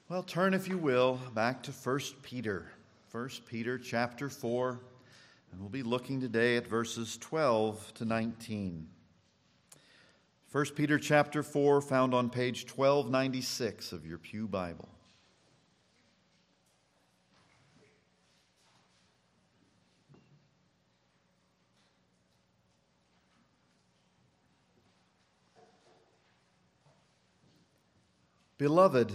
Well, turn, if you will, back to 1 Peter. 1 Peter chapter 4, and we'll be looking today at verses 12 to 19. 1 Peter chapter 4, found on page 1296 of your Pew Bible. Beloved,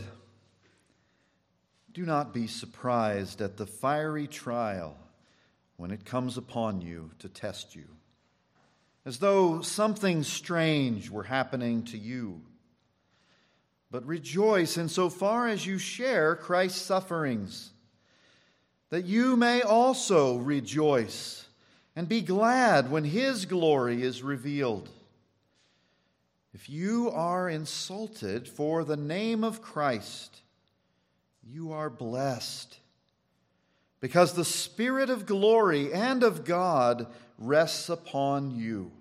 do not be surprised at the fiery trial when it comes upon you to test you, as though something strange were happening to you. But rejoice insofar as you share Christ's sufferings, that you may also rejoice and be glad when His glory is revealed. If you are insulted for the name of Christ, you are blessed, because the Spirit of glory and of God rests upon you.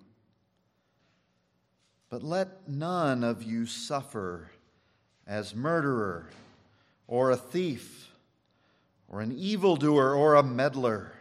But let none of you suffer as murderer, or a thief, or an evildoer, or a meddler.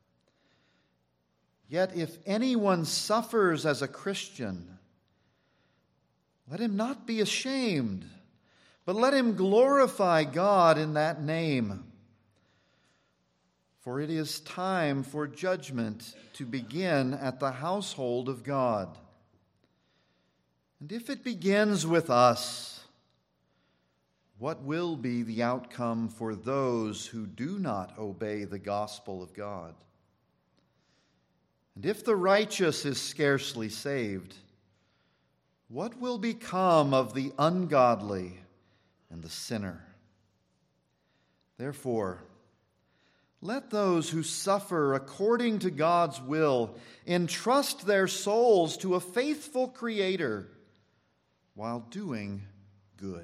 Yet if anyone suffers as a Christian, let him not be ashamed, but let him glorify God in that name. For it is time for judgment to begin at the household of God. And if it begins with us, what will be the outcome for those who do not obey the gospel of God? And if the righteous is scarcely saved, what will become of the ungodly and the sinner? Therefore, let those who suffer according to God's will entrust their souls to a faithful Creator while doing good.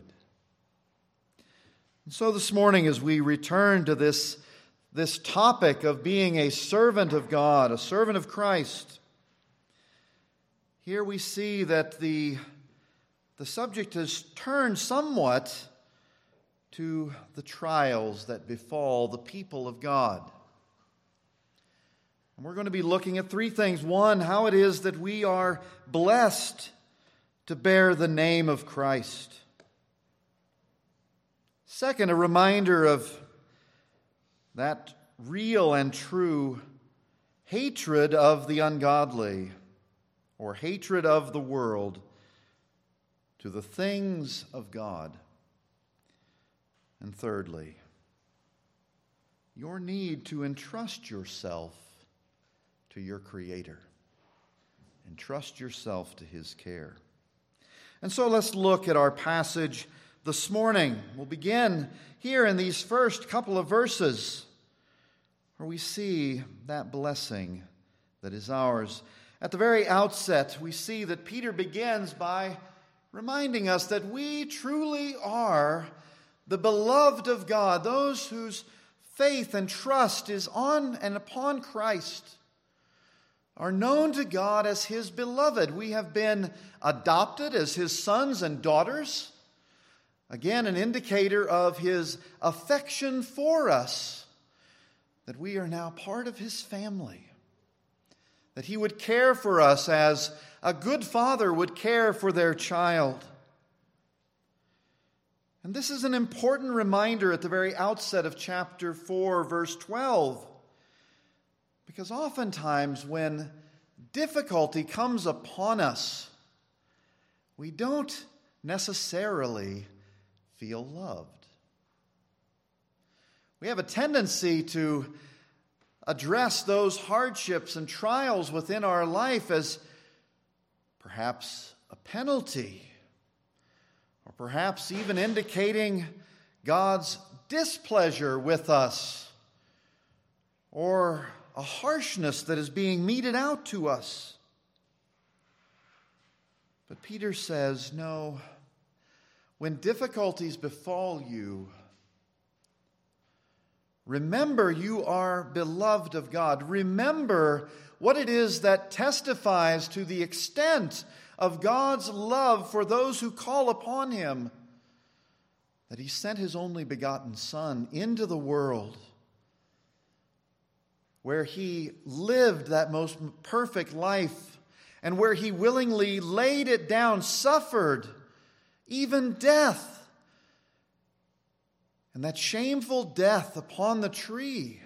And so this morning, as we return to this topic of being a servant of God, a servant of Christ, here we see that the subject has turned somewhat to the trials that befall the people of God. And we're going to be looking at three things. One, how it is that we are blessed to bear the name of Christ. Second, a reminder of that real and true hatred of the ungodly, or hatred of the world, to the things of God. And thirdly, your need to entrust yourself to your Creator. Entrust yourself to His care. And so let's look at our passage this morning. We'll begin here in these first couple of verses, where we see that blessing that is ours. At the very outset, we see that Peter begins by reminding us that we truly are the beloved of God, those whose faith and trust is on and upon Christ, are known to God as His beloved. We have been adopted as His sons and daughters. Again, an indicator of His affection for us, that we are now part of His family. That He would care for us as a good father would care for their child. And this is an important reminder at the very outset of chapter 4, verse 12. Because oftentimes when difficulty comes upon us, we don't necessarily feel loved. We have a tendency to address those hardships and trials within our life as perhaps a penalty, or perhaps even indicating God's displeasure with us, or a harshness that is being meted out to us. But Peter says, no, when difficulties befall you, remember you are beloved of God. Remember what it is that testifies to the extent of God's love for those who call upon Him. that he sent his only begotten Son into the world, where he lived that most perfect life, and where he willingly laid it down, suffered even death, and that shameful death upon the tree,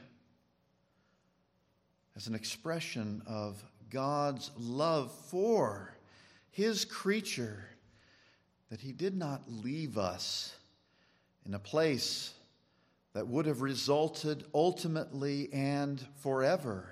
as an expression of God's love for his creature, that he did not leave us in a place that would have resulted ultimately and forever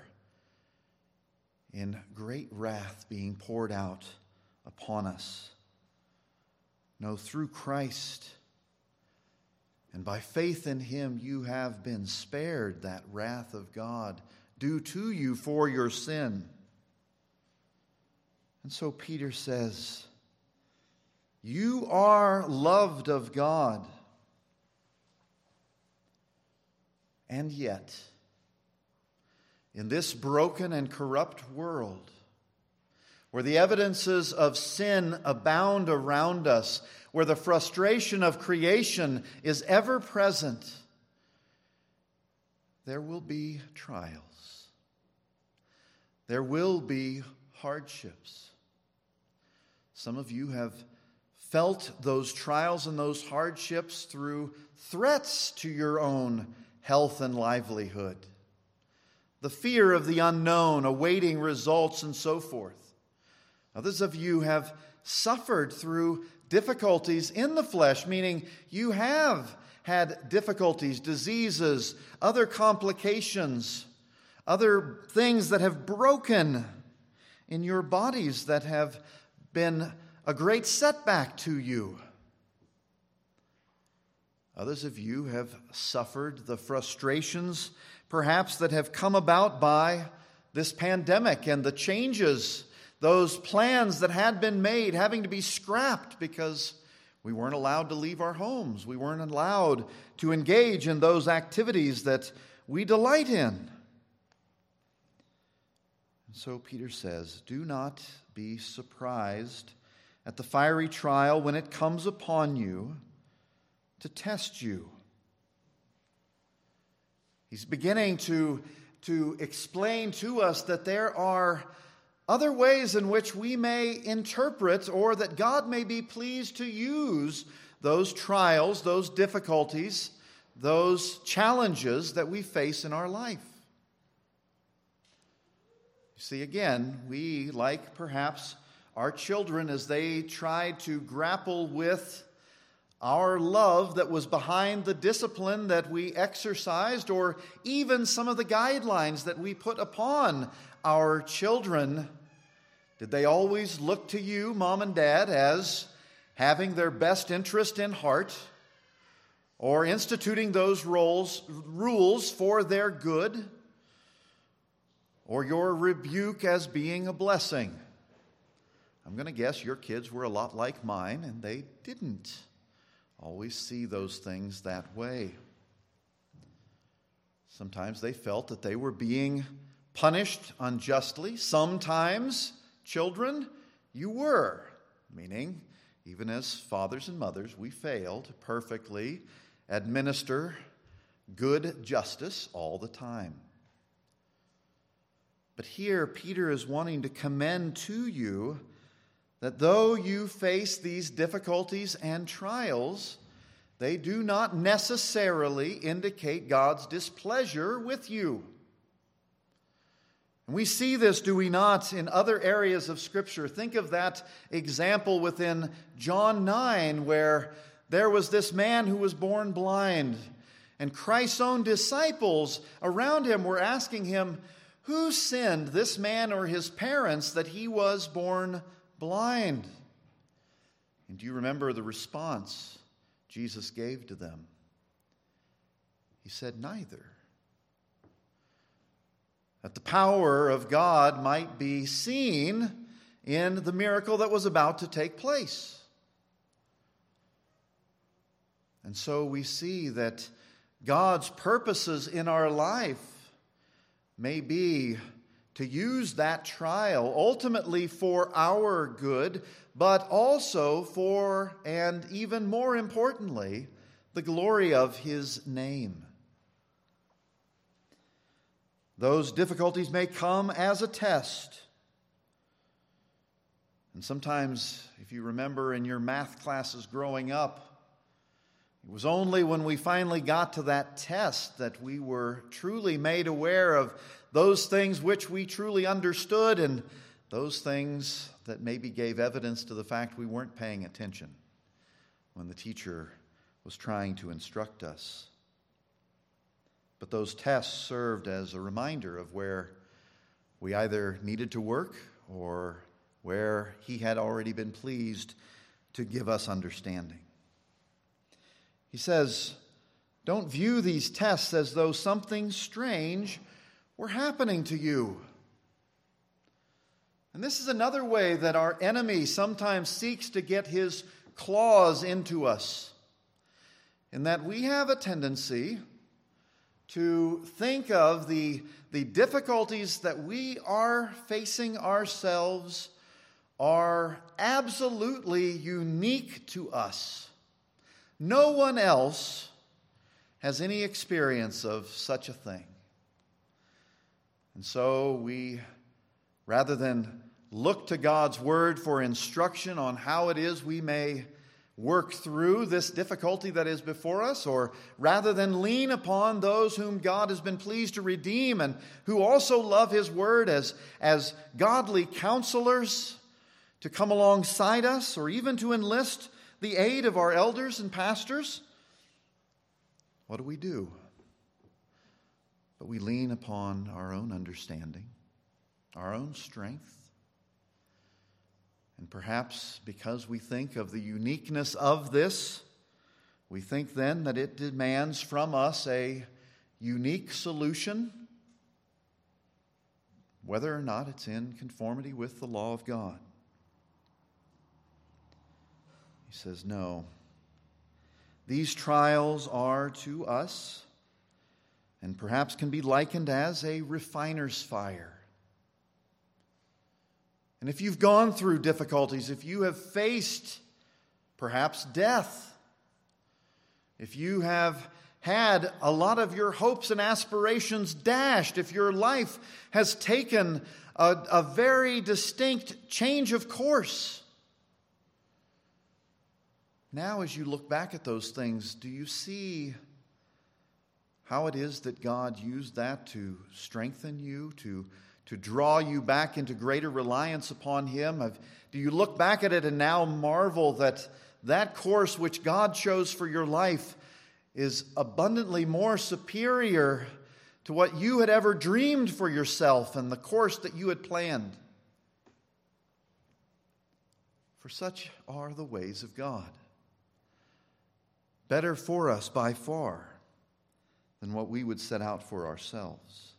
in great wrath being poured out upon us. No, through Christ and by faith in him, you have been spared that wrath of God due to you for your sin. And so Peter says, you are loved of God. And yet, in this broken and corrupt world, where the evidences of sin abound around us, where the frustration of creation is ever present, there will be trials. There will be hardships. Some of you have felt those trials and those hardships through threats to your own health and livelihood, the fear of the unknown, awaiting results, and so forth. Others of you have suffered through difficulties in the flesh, meaning you have had difficulties, diseases, other complications, other things that have broken in your bodies that have been a great setback to you. Others of you have suffered the frustrations, perhaps, that have come about by this pandemic and the changes, those plans that had been made having to be scrapped because we weren't allowed to leave our homes. We weren't allowed to engage in those activities that we delight in. And so Peter says, do not be surprised at the fiery trial when it comes upon you to test you. He's beginning to explain to us that there are other ways in which we may interpret, or that God may be pleased to use those trials, those difficulties, those challenges that we face in our life. You see, again, we, like perhaps our children, as they tried to grapple with our love that was behind the discipline that we exercised, or even some of the guidelines that we put upon our children, did they always look to you, Mom and Dad, as having their best interest in heart, or instituting those rules for their good, or your rebuke as being a blessing? I'm going to guess your kids were a lot like mine, and they didn't always see those things that way. Sometimes they felt that they were being punished unjustly. Sometimes, children, you were, meaning even as fathers and mothers, we fail to perfectly administer good justice all the time. But here, Peter is wanting to commend to you that though you face these difficulties and trials, they do not necessarily indicate God's displeasure with you. And we see this, do we not, in other areas of Scripture? Think of that example within John 9, where there was this man who was born blind, and Christ's own disciples around him were asking him, who sinned, this man or his parents, that he was born blind? And do you remember the response Jesus gave to them? He said, neither. That the power of God might be seen in the miracle that was about to take place. And so we see that God's purposes in our life may be to use that trial ultimately for our good, but also for, and even more importantly, the glory of his name. Those difficulties may come as a test. And sometimes, if you remember in your math classes growing up, it was only when we finally got to that test that we were truly made aware of those things which we truly understood and those things that maybe gave evidence to the fact we weren't paying attention when the teacher was trying to instruct us. But those tests served as a reminder of where we either needed to work or where he had already been pleased to give us understanding. He says, don't view these tests as though something strange were happening to you. And this is another way that our enemy sometimes seeks to get his claws into us, in that we have a tendency to think of the difficulties that we are facing ourselves are absolutely unique to us. No one else has any experience of such a thing. And so we, rather than look to God's word for instruction on how it is we may work through this difficulty that is before us, or rather than lean upon those whom God has been pleased to redeem and who also love his word as godly counselors to come alongside us, or even to enlist the aid of our elders and pastors, what do? But we lean upon our own understanding, our own strength. And perhaps because we think of the uniqueness of this, we think then that it demands from us a unique solution, whether or not it's in conformity with the law of God. He says, no. These trials are to us, and perhaps can be likened as a refiner's fire. And if you've gone through difficulties, if you have faced perhaps death, if you have had a lot of your hopes and aspirations dashed, if your life has taken a very distinct change of course, now as you look back at those things, do you see how it is that God used that to strengthen you, to draw you back into greater reliance upon him? Do you look back at it and now marvel that that course which God chose for your life is abundantly more superior to what you had ever dreamed for yourself and the course that you had planned? For such are the ways of God. Better for us by far than what we would set out for ourselves.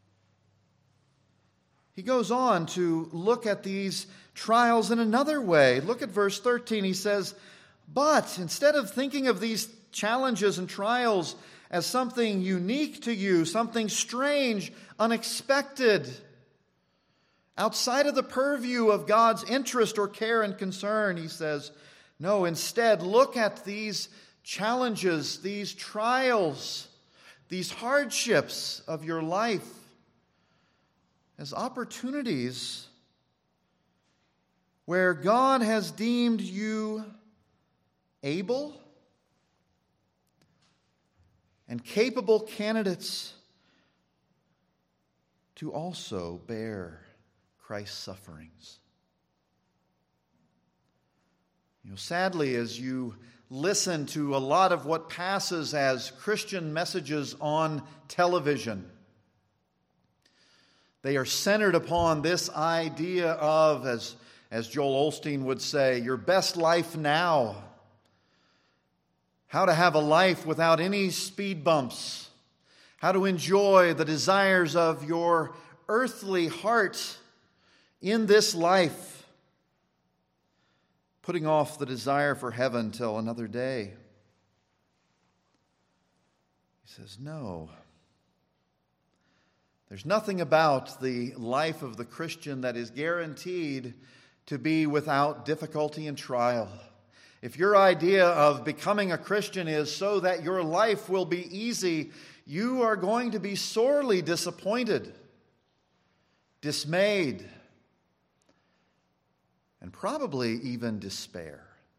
He goes on to look at these trials in another way. Look at verse 13. He says, but instead of thinking of these challenges and trials as something unique to you, something strange, unexpected, outside of the purview of God's interest or care and concern, he says, no, instead look at these challenges, these trials, these hardships of your life as opportunities where God has deemed you able and capable candidates to also bear Christ's sufferings. Sadly, as you listen to a lot of what passes as Christian messages on television, they are centered upon this idea of, as Joel Osteen would say, your best life now. How to have a life without any speed bumps. How to enjoy the desires of your earthly heart in this life. Putting off the desire for heaven till another day. He says, no. There's nothing about the life of the Christian that is guaranteed to be without difficulty and trial. if your idea of becoming a Christian is so that your life will be easy, you are going to be sorely disappointed, dismayed, and probably even despair.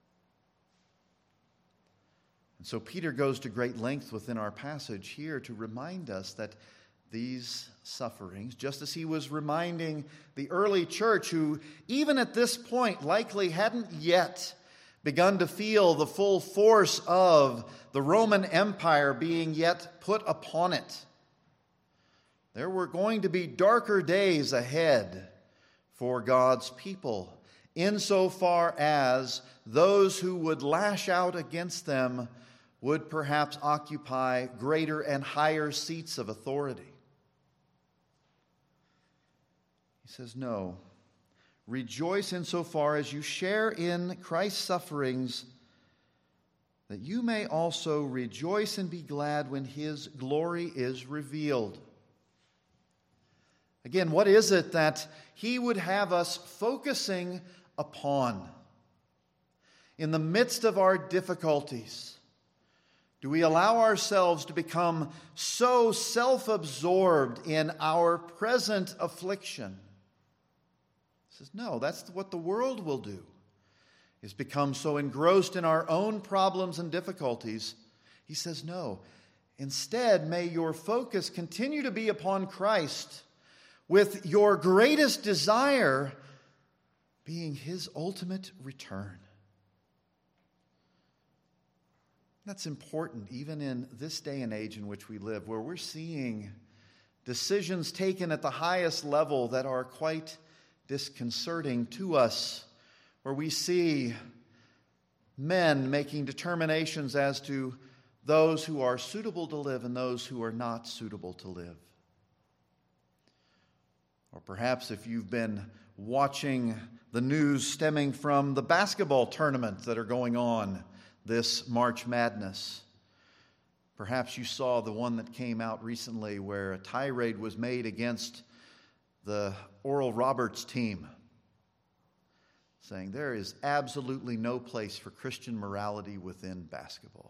And so Peter goes to great length within our passage here to remind us that these sufferings, just as he was reminding the early church, who even at this point likely hadn't yet begun to feel the full force of the Roman Empire being yet put upon it. There were going to be darker days ahead for God's people, insofar as those who would lash out against them would perhaps occupy greater and higher seats of authority. He says, no. Rejoice insofar as you share in Christ's sufferings, that you may also rejoice and be glad when his glory is revealed. Again, what is it that he would have us focusing upon? In the midst of our difficulties, do we allow ourselves to become so self-absorbed in our present affliction? He says, no, that's what the world will do, is become so engrossed in our own problems and difficulties. He says, no. Instead, may your focus continue to be upon Christ, with your greatest desire being his ultimate return. That's important even in this day and age in which we live, where we're seeing decisions taken at the highest level that are quite disconcerting to us, where we see men making determinations as to those who are suitable to live and those who are not suitable to live. Or perhaps if you've been watching the news stemming from the basketball tournaments that are going on this March Madness, perhaps you saw the one that came out recently where a tirade was made against the Oral Roberts team, saying there is absolutely no place for Christian morality within basketball.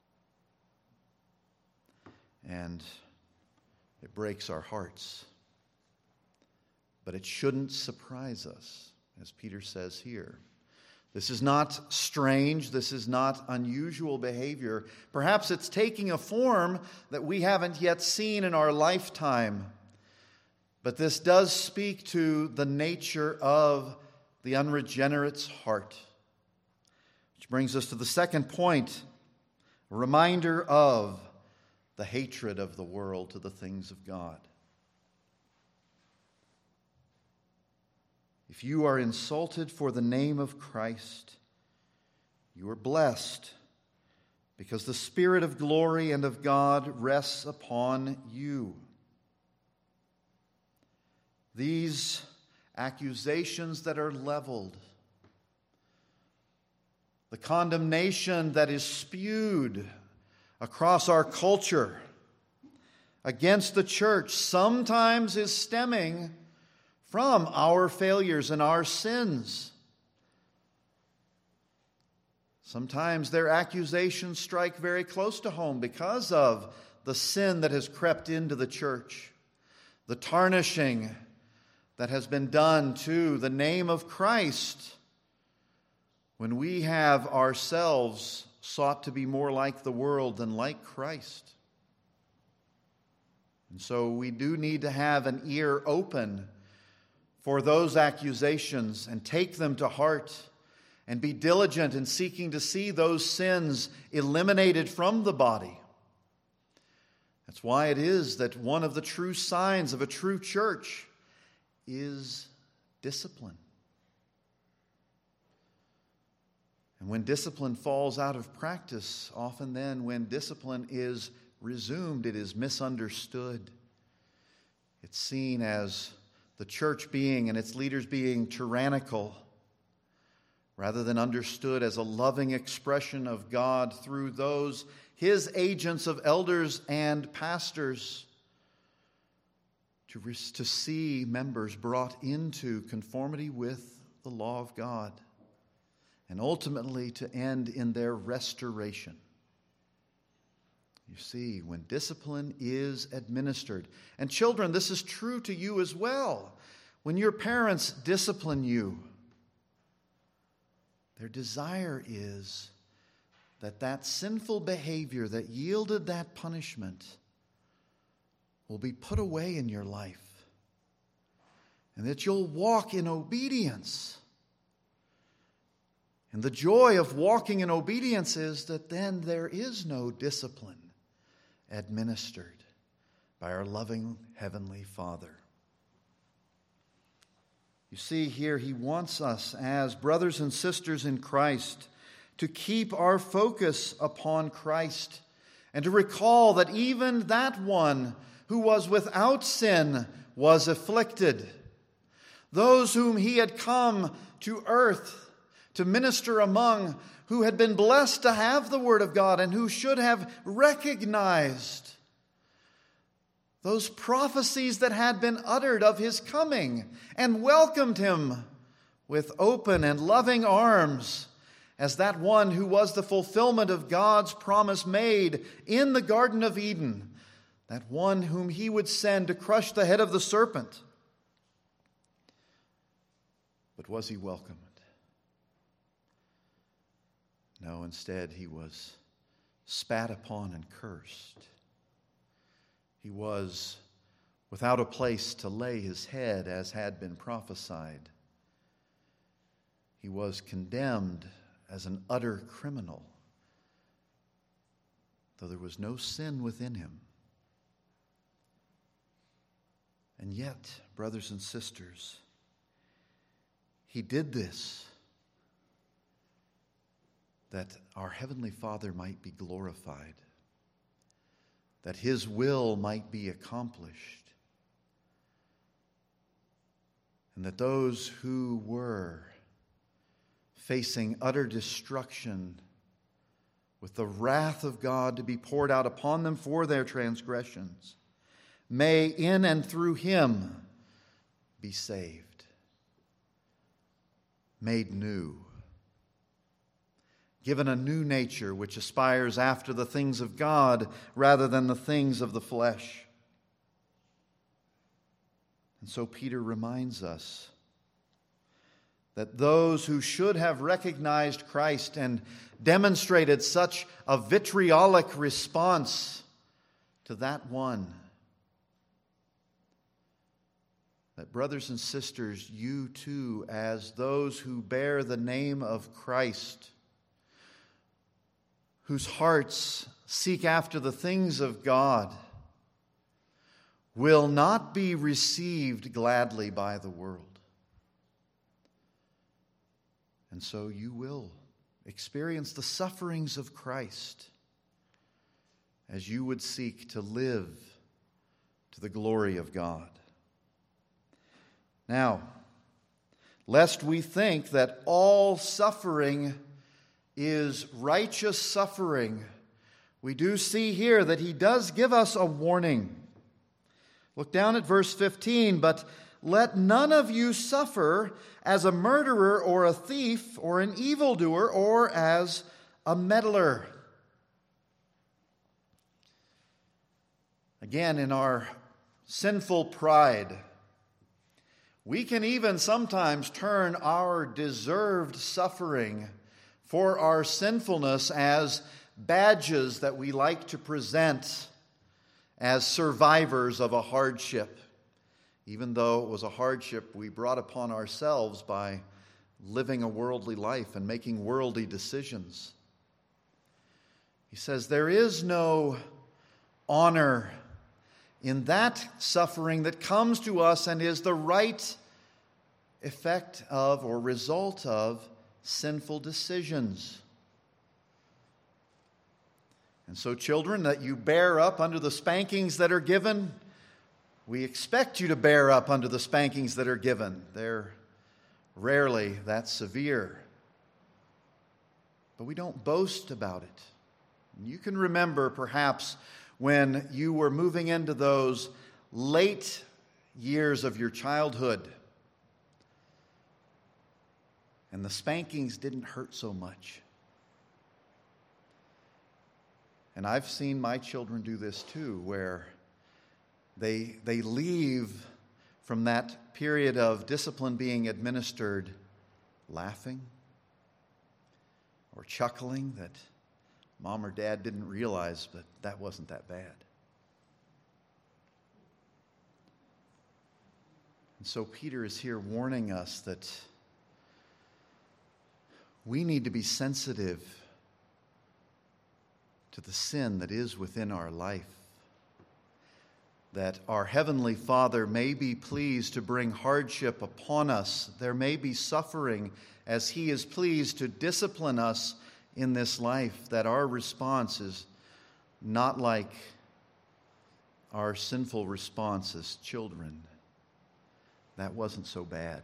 And it breaks our hearts. But it shouldn't surprise us, as Peter says here. This is not strange. This is not unusual behavior. Perhaps it's taking a form that we haven't yet seen in our lifetime. But this does speak to the nature of the unregenerate's heart. Which brings us to the second point, a reminder of the hatred of the world to the things of God. If you are insulted for the name of Christ, you are blessed, because the Spirit of glory and of God rests upon you. These accusations that are leveled, the condemnation that is spewed across our culture against the church, sometimes is stemming from our failures and our sins. Sometimes their accusations strike very close to home because of the sin that has crept into the church, the tarnishing that has been done to the name of Christ, when we have ourselves sought to be more like the world than like Christ. And so we do need to have an ear open for those accusations and take them to heart and be diligent in seeking to see those sins eliminated from the body. That's why it is that one of the true signs of a true church is discipline. And when discipline falls out of practice, often then when discipline is resumed, it is misunderstood. It's seen as the church being and its leaders being tyrannical, rather than understood as a loving expression of God through those, his agents of elders and pastors, to see members brought into conformity with the law of God and ultimately to end in their restoration. You see, when discipline is administered, and children, this is true to you as well. When your parents discipline you, their desire is that that sinful behavior that yielded that punishment will be put away in your life, and that you'll walk in obedience. And the joy of walking in obedience is that then there is no discipline administered by our loving Heavenly Father. You see, here He wants us as brothers and sisters in Christ to keep our focus upon Christ and to recall that even that one who was without sin was afflicted. Those whom He had come to earth to minister among, who had been blessed to have the Word of God and who should have recognized those prophecies that had been uttered of His coming and welcomed Him with open and loving arms as that one who was the fulfillment of God's promise made in the Garden of Eden, that one whom He would send to crush the head of the serpent. But was He welcomed? No, instead He was spat upon and cursed. He was without a place to lay His head, as had been prophesied. He was condemned as an utter criminal, though there was no sin within Him. And yet, brothers and sisters, He did this that our Heavenly Father might be glorified, that His will might be accomplished, and that those who were facing utter destruction with the wrath of God to be poured out upon them for their transgressions may, in and through Him, be saved, made new, given a new nature which aspires after the things of God rather than the things of the flesh. And so Peter reminds us that those who should have recognized Christ and demonstrated such a vitriolic response to that one, that brothers and sisters, you too, as those who bear the name of Christ, whose hearts seek after the things of God, will not be received gladly by the world. And so you will experience the sufferings of Christ as you would seek to live to the glory of God. Now, lest we think that all suffering is righteous suffering, we do see here that He does give us a warning. Look down at verse 15. But let none of you suffer as a murderer or a thief or an evildoer or as a meddler. Again, in our sinful pride, we can even sometimes turn our deserved suffering for our sinfulness as badges that we like to present as survivors of a hardship, even though it was a hardship we brought upon ourselves by living a worldly life and making worldly decisions. He says there is no honor in that suffering that comes to us and is the right effect of or result of sinful decisions. And so, children, that you bear up under the spankings that are given, we expect you to bear up under the spankings that are given. They're rarely that severe. But we don't boast about it. You can remember, perhaps, when you were moving into those late years of your childhood, And the spankings didn't hurt so much. And I've seen my children do this too, where they leave from that period of discipline being administered laughing or chuckling that mom or dad didn't realize that that wasn't that bad. And so Peter is here warning us that we need to be sensitive to the sin that is within our life, that our Heavenly Father may be pleased to bring hardship upon us. There may be suffering as He is pleased to discipline us in this life, that our response is not like our sinful response as children. That wasn't so bad.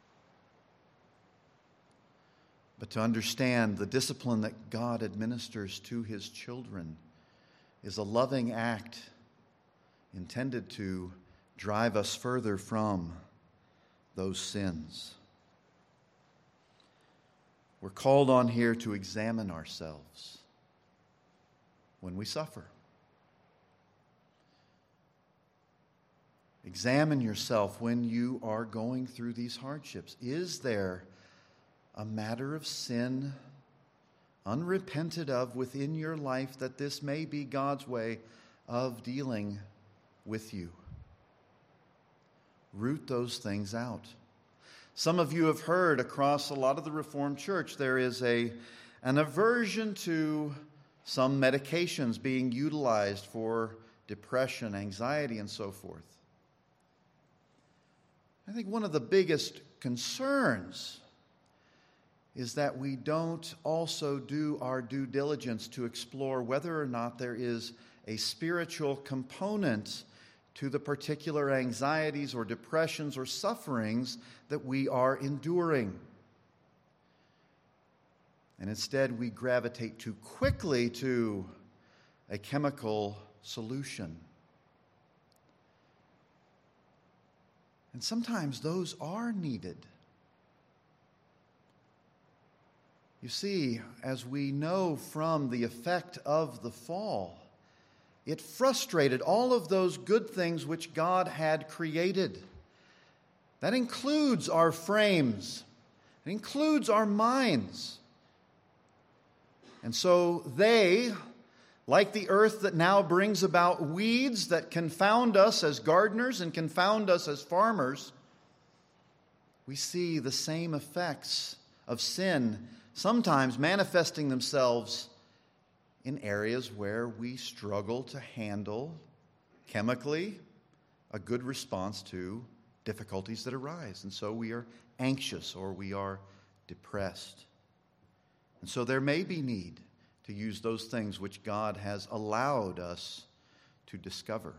But to understand the discipline that God administers to His children is a loving act intended to drive us further from those sins. We're called on here to examine ourselves when we suffer. Examine yourself when you are going through these hardships. Is there a matter of sin unrepented of within your life that this may be God's way of dealing with you? Root those things out. Some of you have heard across a lot of the Reformed Church there is an aversion to some medications being utilized for depression, anxiety, and so forth. I think one of the biggest concerns is that we don't also do our due diligence to explore whether or not there is a spiritual component to the particular anxieties or depressions or sufferings that we are enduring. And instead, we gravitate too quickly to a chemical solution. And sometimes those are needed. You see, as we know from the effect of the fall, it frustrated all of those good things which God had created. That includes our frames. It includes our minds. And so they, like the earth that now brings about weeds that confound us as gardeners and confound us as farmers, we see the same effects of sin sometimes manifesting themselves in areas where we struggle to handle chemically a good response to difficulties that arise. And so we are anxious or we are depressed. And so there may be need to use those things which God has allowed us to discover.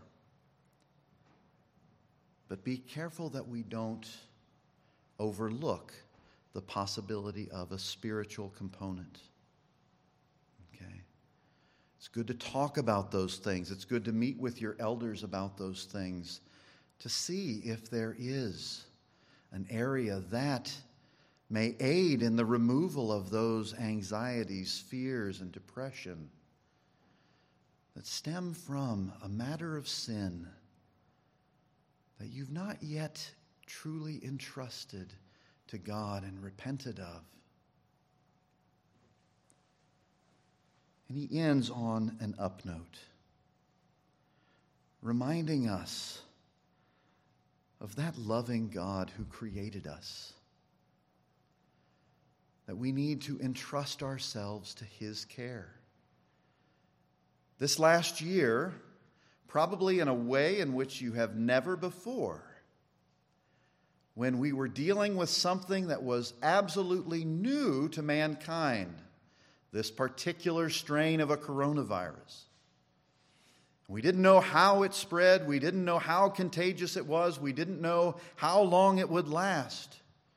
But be careful that we don't overlook the possibility of a spiritual component. Okay? It's good to talk about those things. It's good to meet with your elders about those things to see if there is an area that may aid in the removal of those anxieties, fears, and depression that stem from a matter of sin that you've not yet truly entrusted to God and repented of. And he ends on an up note, reminding us of that loving God who created us, that we need to entrust ourselves to his care. This last year, probably in a way in which you have never before, when we were dealing with something that was absolutely new to mankind, this particular strain of a coronavirus. We didn't know how it spread. We didn't know how contagious it was. We didn't know how long it would last.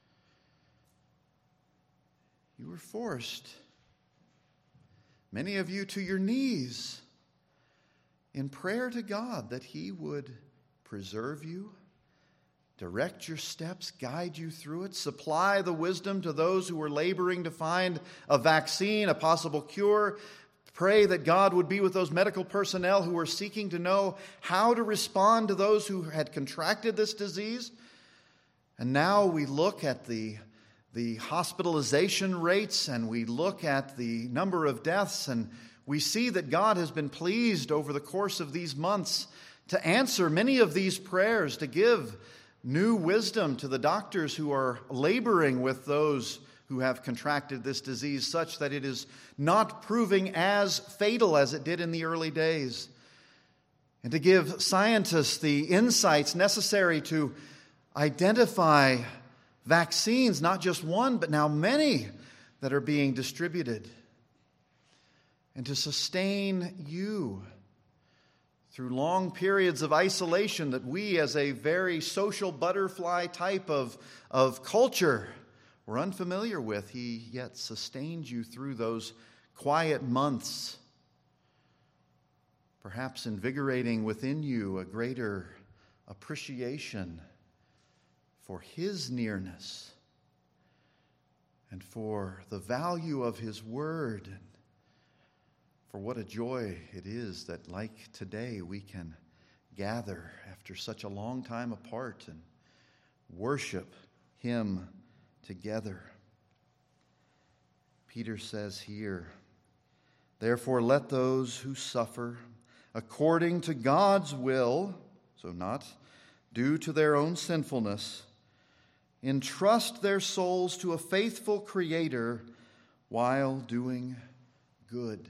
You were forced, many of you, to your knees in prayer to God that he would preserve you direct your steps, guide you through it, supply the wisdom to those who are laboring to find a vaccine, a possible cure. Pray that God would be with those medical personnel who are seeking to know how to respond to those who had contracted this disease. And now we look at the hospitalization rates, and we look at the number of deaths, and we see that God has been pleased over the course of these months to answer many of these prayers, to give new wisdom to the doctors who are laboring with those who have contracted this disease, such that it is not proving as fatal as it did in the early days, and to give scientists the insights necessary to identify vaccines, not just one, but now many that are being distributed, and to sustain you through long periods of isolation that we, as a very social butterfly type of culture, were unfamiliar with. He yet sustained you through those quiet months, perhaps invigorating within you a greater appreciation for His nearness and for the value of His Word, and for what a joy it is that, like today, we can gather after such a long time apart and worship Him together. Peter says here, "Therefore let those who suffer according to God's will," so not due to their own sinfulness, "entrust their souls to a faithful Creator while doing good."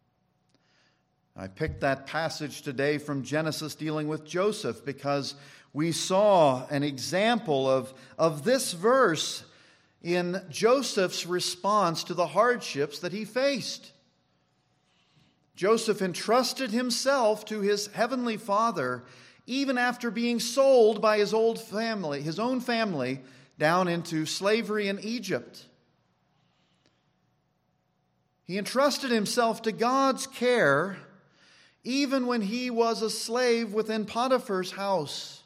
I picked that passage today from Genesis dealing with Joseph because we saw an example of this verse in Joseph's response to the hardships that he faced. Joseph entrusted himself to his heavenly Father even after being sold by his own family, down into slavery in Egypt. He entrusted himself to God's care even when he was a slave within Potiphar's house,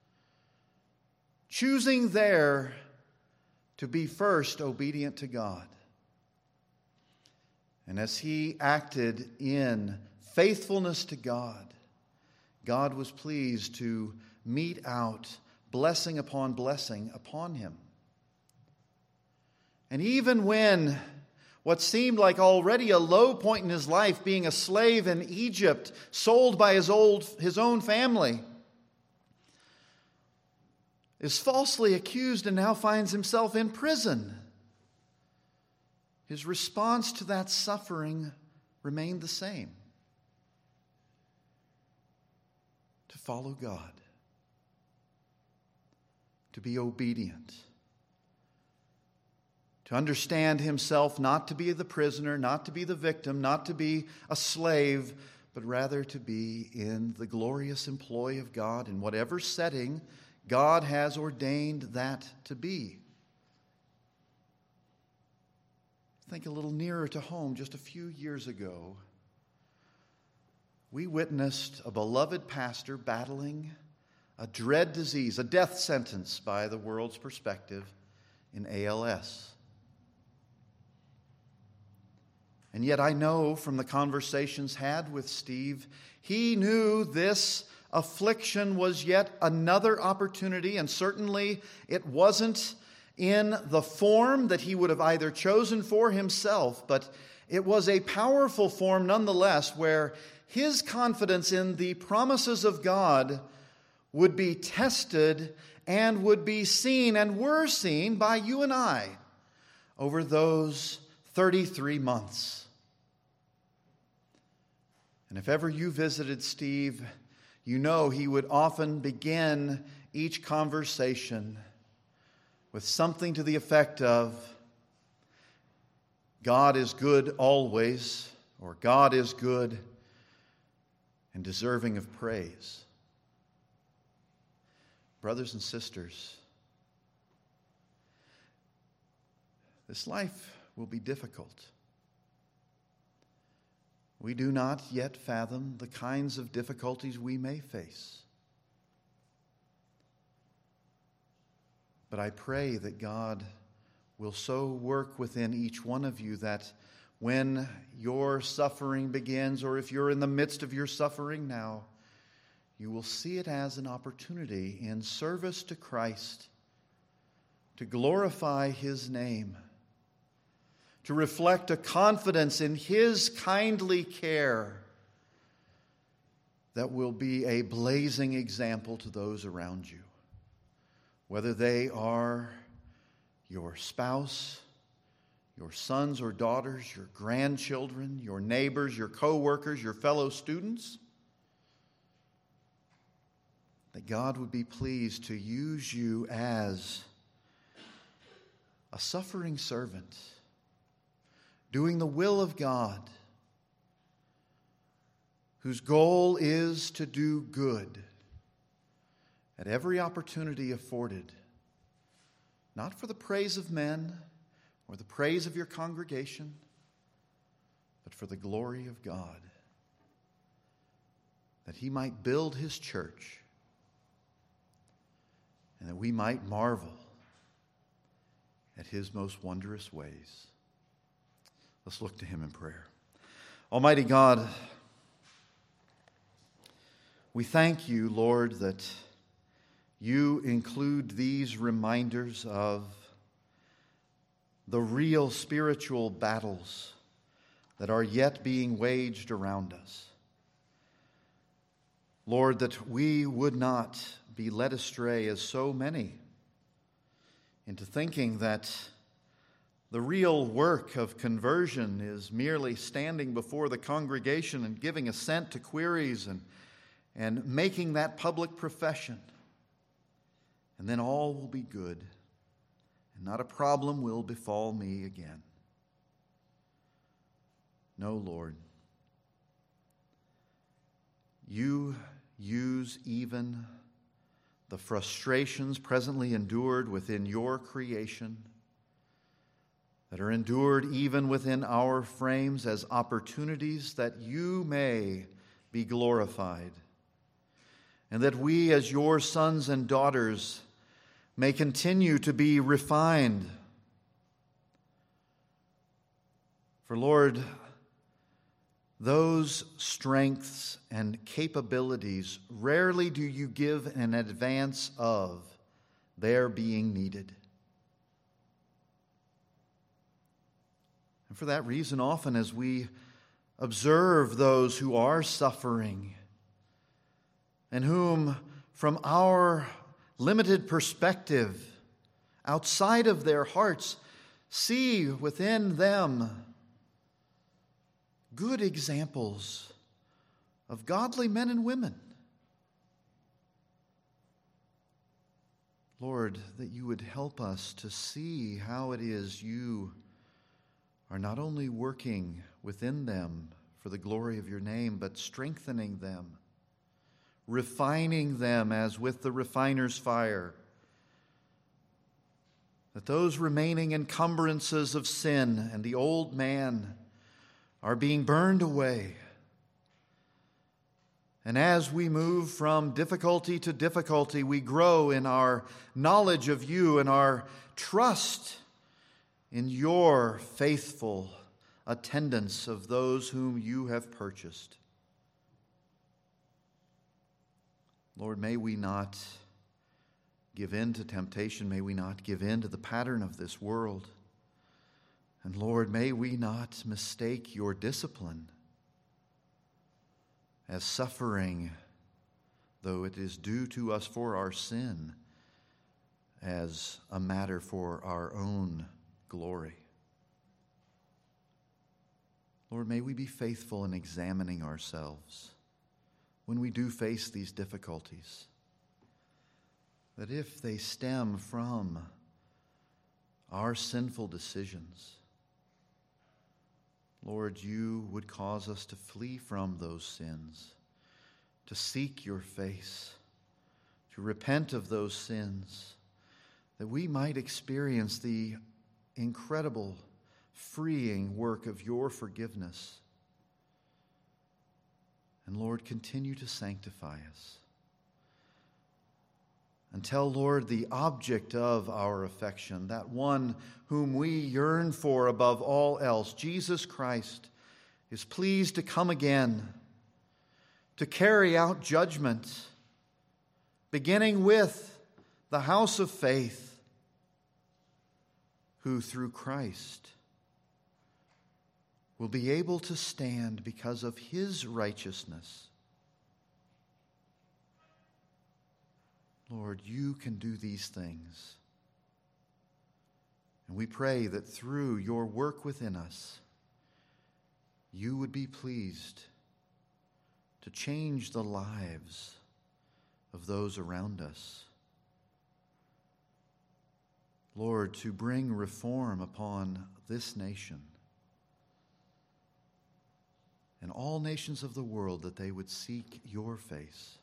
choosing there to be first obedient to God. And as he acted in faithfulness to God, God was pleased to mete out blessing upon him. And even when what seemed like already a low point in his life, being a slave in Egypt, sold by his own family, is falsely accused and now finds himself in prison, his response to that suffering remained the same: to follow God, to be obedient, to understand himself not to be the prisoner, not to be the victim, not to be a slave, but rather to be in the glorious employ of God in whatever setting God has ordained that to be. Think a little nearer to home. Just a few years ago, we witnessed a beloved pastor battling a dread disease, a death sentence by the world's perspective, in ALS. And yet I know from the conversations had with Steve, he knew this affliction was yet another opportunity, and certainly it wasn't in the form that he would have either chosen for himself, but it was a powerful form nonetheless, where his confidence in the promises of God would be tested and would be seen and were seen by you and I over those 33 months. And if ever you visited Steve, you know he would often begin each conversation with something to the effect of, "God is good always," or "God is good and deserving of praise." Brothers and sisters, this life will be difficult. We do not yet fathom the kinds of difficulties we may face. But I pray that God will so work within each one of you that when your suffering begins, or if you're in the midst of your suffering now, you will see it as an opportunity in service to Christ to glorify His name, to reflect a confidence in His kindly care that will be a blazing example to those around you, whether they are your spouse, your sons or daughters, your grandchildren, your neighbors, your co-workers, your fellow students, that God would be pleased to use you as a suffering servant, doing the will of God, whose goal is to do good at every opportunity afforded, not for the praise of men or the praise of your congregation, but for the glory of God, that He might build His church and that we might marvel at His most wondrous ways. Let's look to Him in prayer. Almighty God, we thank You, Lord, that You include these reminders of the real spiritual battles that are yet being waged around us. Lord, that we would not be led astray as so many into thinking that the real work of conversion is merely standing before the congregation and giving assent to queries and making that public profession. And then all will be good, and not a problem will befall me again. No, Lord. You use even the frustrations presently endured within Your creation, that are endured even within our frames, as opportunities that You may be glorified, and that we as Your sons and daughters may continue to be refined. For Lord, those strengths and capabilities rarely do You give in advance of their being needed. And for that reason, often as we observe those who are suffering and whom, from our limited perspective, outside of their hearts, see within them good examples of godly men and women. Lord, that You would help us to see how it is You are not only working within them for the glory of Your name, but strengthening them, refining them as with the refiner's fire, that those remaining encumbrances of sin and the old man are being burned away. And as we move from difficulty to difficulty, we grow in our knowledge of You and our trust in Your faithful attendance of those whom You have purchased. Lord, may we not give in to temptation. May we not give in to the pattern of this world. And Lord, may we not mistake Your discipline as suffering, though it is due to us for our sin, as a matter for our own glory. Lord, may we be faithful in examining ourselves when we do face these difficulties, that if they stem from our sinful decisions, Lord, You would cause us to flee from those sins, to seek Your face, to repent of those sins, that we might experience the incredible, freeing work of Your forgiveness. And Lord, continue to sanctify us. until, Lord, the object of our affection, that one whom we yearn for above all else, Jesus Christ, is pleased to come again, to carry out judgment, beginning with the house of faith, who through Christ will be able to stand because of his righteousness. Lord, you can do these things. And we pray that through your work within us, you would be pleased to change the lives of those around us. Lord, to bring reform upon this nation and all nations of the world, that they would seek your face.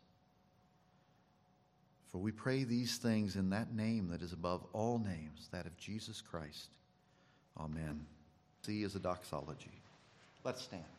For we pray these things in that name that is above all names, that of Jesus Christ. Amen. C is a doxology. Let's stand.